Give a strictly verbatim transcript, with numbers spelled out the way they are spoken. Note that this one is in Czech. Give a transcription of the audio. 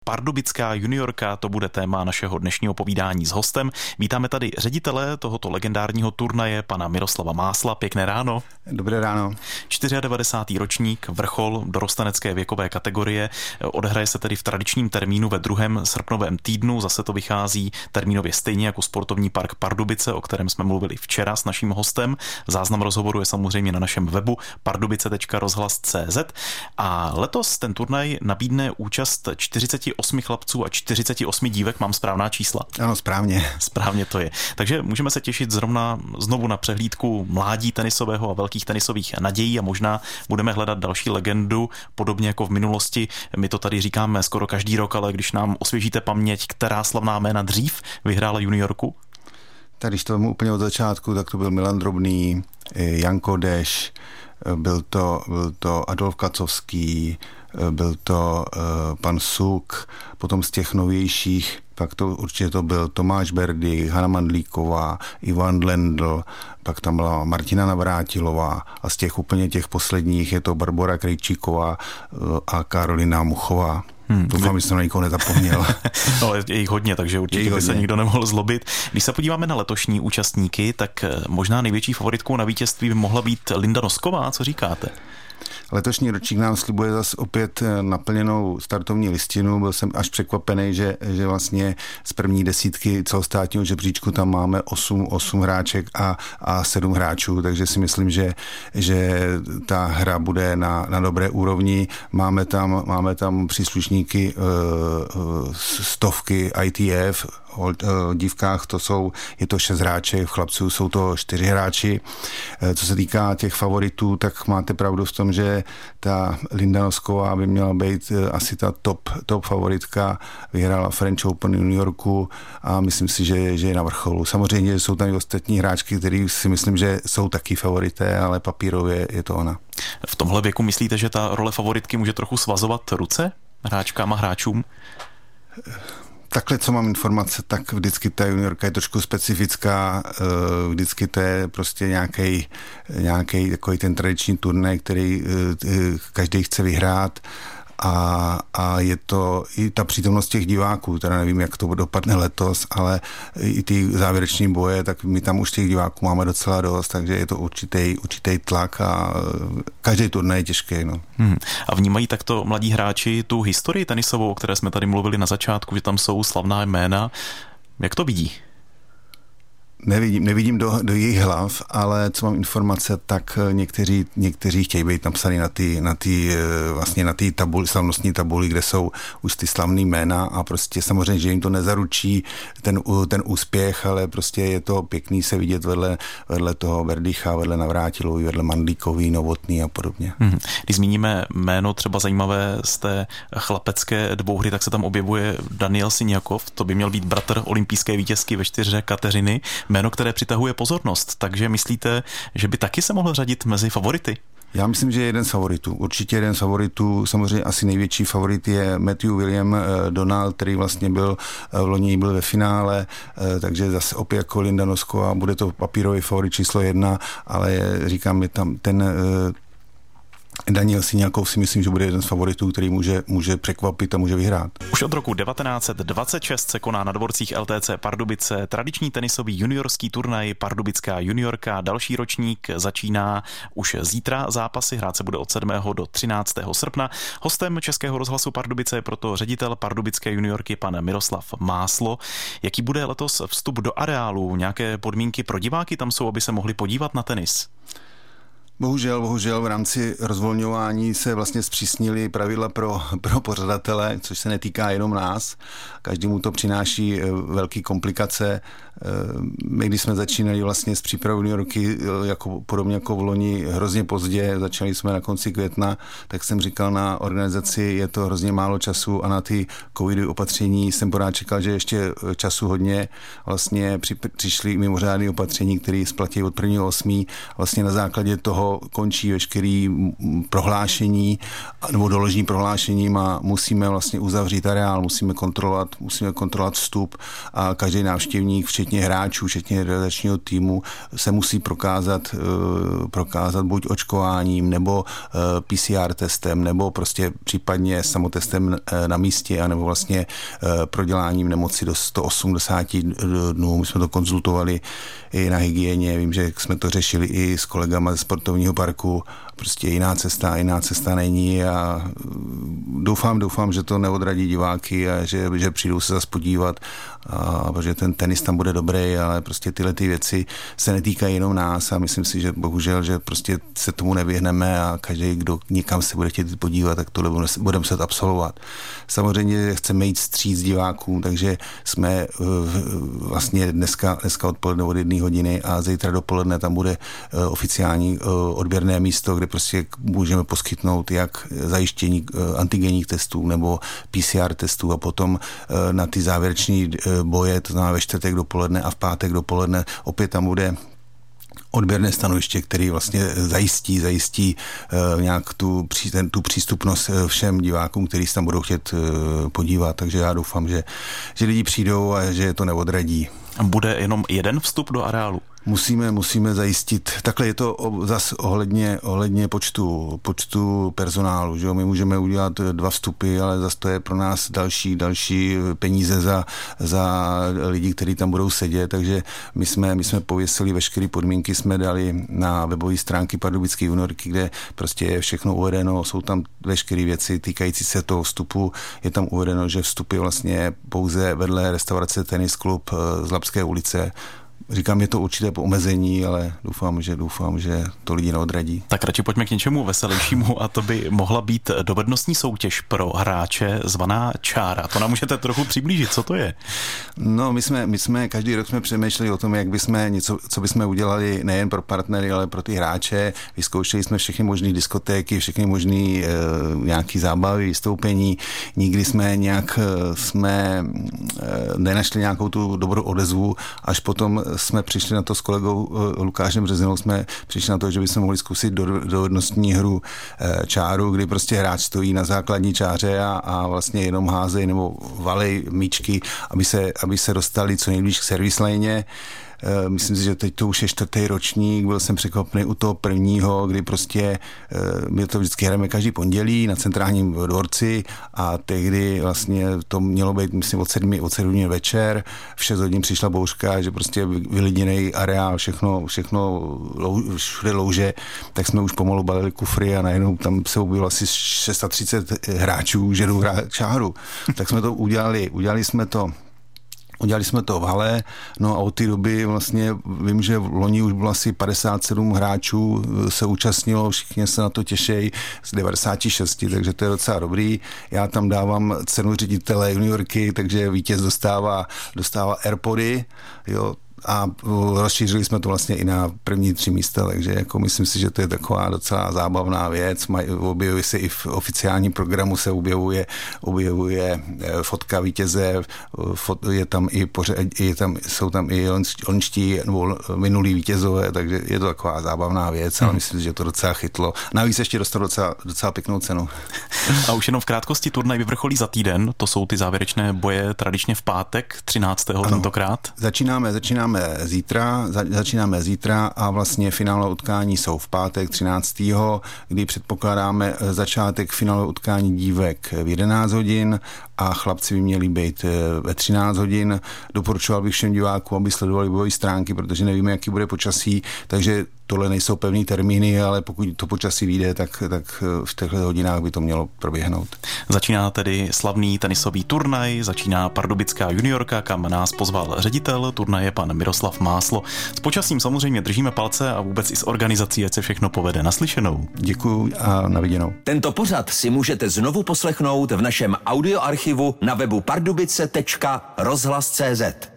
Pardubická juniorka, to bude téma našeho dnešního povídání s hostem. Vítáme tady ředitele tohoto legendárního turnaje, pana Miroslava Másla. Pěkné ráno. Dobré ráno. devadesátý čtvrtý ročník, vrchol dorostenecké věkové kategorie. Odehraje se tedy v tradičním termínu ve druhém srpnovém týdnu. Zase to vychází termínově stejně jako sportovní park Pardubice, o kterém jsme mluvili včera s naším hostem. Záznam rozhovoru je samozřejmě na našem webu pardubice tečka rozhlas tečka cé zet. A letos ten turnaj nabídne účast čtyřicet osm chlapců a čtyřicet osm dívek. Mám správná čísla? Ano, správně. Správně to je. Takže můžeme se těšit zrovna znovu na přehlídku mládí tenisového a velkých tenisových nadějí a možná budeme hledat další legendu, podobně jako v minulosti. My to tady říkáme skoro každý rok, ale když nám osvěžíte paměť, která slavná jména dřív vyhrála juniorku? Tak když to vemu úplně od začátku, tak to byl Milan Drobný, Jan Kodeš, byl to, byl to Adolf Kacovský, byl to uh, pan Suk, potom z těch novějších, pak to určitě to byl Tomáš Berdy, Hana Mandlíková, Ivan Lendl, pak tam byla Martina Navrátilová a z těch úplně těch posledních je to Barbora Krejčíková uh, a Karolina Muchová. Hmm. Doufám, že jsem na nikoho nezapomněl. No, je jich hodně, takže určitě by hodně. Se nikdo nemohl zlobit. Když se podíváme na letošní účastníky, tak možná největší favoritkou na vítězství by mohla být Linda Nosková. Co říkáte? Letošní ročník nám slibuje zase opět naplněnou startovní listinu. Byl jsem až překvapený, že, že vlastně z první desítky celostátního žebříčku tam máme osm hráček a, a sedm hráčů, takže si myslím, že, že ta hra bude na, na dobré úrovni. Máme tam, máme tam příslušníky uh, stovky I T F, o dívkách to jsou, je to šest hráček, v chlapců jsou to čtyři hráči. Co se týká těch favoritů, tak máte pravdu v tom, že ta Linda Nosková by měla být asi ta top, top favoritka. Vyhrála French Open v New Yorku a myslím si, že, že je na vrcholu. Samozřejmě jsou tam i ostatní hráčky, který si myslím, že jsou taky favorité, ale papírově je to ona. V tomhle věku myslíte, že ta role favoritky může trochu svazovat ruce hráčkám a hráčům? Takhle, co mám informace, tak vždycky ta juniorka je trošku specifická, vždycky to je prostě nějaký, nějaký takový ten tradiční turnaj, který každý chce vyhrát a, a je to i ta přítomnost těch diváků, teda nevím, jak to dopadne letos, ale i ty závěreční boje, tak my tam už těch diváků máme docela dost, takže je to určitý, určitý tlak a každý turnaj je těžký. No. Hmm. A vnímají takto mladí hráči tu historii tenisovou, o které jsme tady mluvili na začátku, že tam jsou slavná jména. Jak to vidí? Nevidím, nevidím do, do jejich hlav, ale co mám informace, tak někteří, někteří chtějí být napsaný na ty, na ty, vlastně na ty tabuli, slavnostní tabuli, kde jsou už ty slavný jména a prostě samozřejmě, že jim to nezaručí ten, ten úspěch, ale prostě je to pěkný se vidět vedle, vedle toho Berdycha, vedle Navrátilový, vedle Mandlíkový, Novotný a podobně. Hmm. Když zmíníme jméno třeba zajímavé z té chlapecké dvouhry, tak se tam objevuje Daniel Siniakov, to by měl být bratr olympijské vítězky ve čtyřhře Kateřiny. Jméno, které přitahuje pozornost, takže myslíte, že by taky se mohl řadit mezi favority? Já myslím, že je jeden z favoritů. Určitě jeden z favoritů. Samozřejmě asi největší favorit je Matthew William Donald, který vlastně byl v loni byl ve finále, takže zase opět jako Linda Nosková, bude to papírový favorit číslo jedna, ale říkám, je tam ten Daniel Siniakov si myslím, že bude jeden z favoritů, který může, může překvapit a může vyhrát. Už od roku devatenáct set dvacet šest se koná na dvorcích L T C Pardubice tradiční tenisový juniorský turnaj Pardubická juniorka. Další ročník začíná už zítra. Zápasy hrát se bude od sedmého do třináctého srpna. Hostem Českého rozhlasu Pardubice je proto ředitel Pardubické juniorky pan Miroslav Máslo. Jaký bude letos vstup do areálu? Nějaké podmínky pro diváky tam jsou, aby se mohli podívat na tenis? Bohužel, bohužel v rámci rozvolňování se vlastně zpřísnily pravidla pro, pro pořadatele, což se netýká jenom nás. Každému to přináší velké komplikace. My, když jsme začínali vlastně s přípravou juniorky, jako, podobně jako v loni, hrozně pozdě, začali jsme na konci května, tak jsem říkal na organizaci, je to hrozně málo času a na ty covidové opatření jsem pořád čekal, že ještě času hodně. Vlastně při, přišly mimořádné opatření, které splatí od prvního osmého Vlastně na základě toho to končí veškerý prohlášení nebo doložení prohlášením a musíme vlastně uzavřít areál, musíme kontrolovat, musíme kontrolovat vstup a každý návštěvník, včetně hráčů, včetně realizačního týmu, se musí prokázat, prokázat buď očkováním nebo P C R testem, nebo prostě případně samotestem na místě, anebo vlastně proděláním nemoci do sto osmdesát dnů. My jsme to konzultovali i na hygieně, vím, že jsme to řešili i s kolegama ze sportovního parku, prostě jiná cesta, jiná cesta není a doufám, doufám, že to neodradí diváky a že, že přijdou se zase podívat, a, protože ten tenis tam bude dobrý, ale prostě tyhle ty věci se netýkají jenom nás a myslím si, že bohužel, že prostě se tomu nevyhneme a každý, kdo někam se bude chtít podívat, tak tohle budeme muset absolvovat. Samozřejmě chceme jít vstříc divákům, takže jsme vlastně dneska, dneska odpoledne od jedné hodiny a zítra dopoledne tam bude oficiální odběrné místo, kde prostě můžeme poskytnout jak zajištění antigenních testů nebo P C R testů a potom na ty závěreční boje, to znamená ve čtvrtek dopoledne a v pátek dopoledne opět tam bude odběrné stanoviště, který vlastně zajistí, zajistí uh, nějak tu, ten, tu přístupnost všem divákům, kteří se tam budou chtět uh, podívat. Takže já doufám, že, že lidi přijdou a že to neodradí. Bude jenom jeden vstup do areálu? Musíme, musíme zajistit, takhle je to zase ohledně, ohledně počtu, počtu personálu, že jo? My můžeme udělat dva vstupy, ale zase to je pro nás další, další peníze za, za lidi, kteří tam budou sedět, takže my jsme, my jsme pověsili veškeré podmínky, jsme dali na webové stránky Pardubické juniorky, kde prostě je všechno uvedeno, jsou tam veškeré věci týkající se toho vstupu, je tam uvedeno, že vstup je vlastně pouze vedle restaurace Tenis Klub z Labské ulice. Říkám, je to určité omezení, ale doufám, že doufám, že to lidi neodradí. Tak radši pojďme k něčemu veselějšímu a to by mohla být dovednostní soutěž pro hráče zvaná Čára. To nám můžete trochu přiblížit, co to je? No, my jsme, my jsme každý rok jsme přemýšleli o tom, jak bychom něco, co bychom udělali nejen pro partnery, ale pro ty hráče. Vyzkoušeli jsme všechny možné diskotéky, všechny možné e, nějaký zábavy, vystoupení. Nikdy jsme nějak jsme e, nenašli nějakou tu dobrou odezvu, až potom jsme přišli na to s kolegou Lukášem Březinou, jsme přišli na to, že bychom mohli zkusit dovednostní hru čáru, kdy prostě hráč stojí na základní čáře a, a vlastně jenom házej nebo valej míčky, aby se, aby se dostali co nejblíž k service lane. Myslím si, že teď to už je čtvrtý ročník, byl jsem překvapený u toho prvního, kdy prostě my to vždycky hrajeme každý pondělí na centrálním dvorci a tehdy vlastně to mělo být, myslím, od sedmi, od sedmi večer, v šest hodin přišla bouřka, že prostě vylidněnej areál, všechno, všechno lou, všude louže, tak jsme už pomalu balili kufry a najednou tam se objevilo asi třicet šest hráčů, že jdou hrát čáru. Tak jsme to udělali, udělali jsme to Udělali jsme to v hale, no a od té doby vlastně vím, že v loni už bylo asi padesát sedm hráčů se účastnilo, všichni se na to těšejí z devadesát šest, takže to je docela dobrý. Já tam dávám cenu ředitele juniorky, takže vítěz dostává, dostává AirPody, jo, a rozšířili jsme to vlastně i na první tři místa, takže jako myslím si, že to je taková docela zábavná věc. Objevuje se i v oficiálním programu se objevuje, objevuje fotka vítěze, fot, je tam i pořad, je tam, jsou tam i lončtí nebo minulý vítězové, takže je to taková zábavná věc, ale myslím si, že to docela chytlo. Navíc ještě dostal docela, docela pěknou cenu. A už jenom v krátkosti, turnaj vyvrcholí za týden, to jsou ty závěrečné boje tradičně v pátek, třináctého Ano, tentokrát. Začínáme, začínáme Zítra, začínáme zítra a vlastně finálové utkání jsou v pátek třináctého kdy předpokládáme začátek finálové utkání dívek v jedenáct hodin a chlapci by měli být ve třináct hodin. Doporučoval bych všem divákům, aby sledovali webové stránky, protože nevíme, jaký bude počasí, takže tohle nejsou pevný termíny, ale pokud to počasí vyjde, tak, tak v těchto hodinách by to mělo proběhnout. Začíná tedy slavný tenisový turnaj, začíná Pardubická juniorka, kam nás pozval ředitel turnaje pan Miroslav Máslo. S počasím samozřejmě držíme palce a vůbec i s organizací, ať se všechno povede. Naslyšenou. Děkuji a na viděnou. Tento pořad si můžete znovu poslechnout v našem audioarchivu na webu pardubice tečka rozhlas tečka cé zet.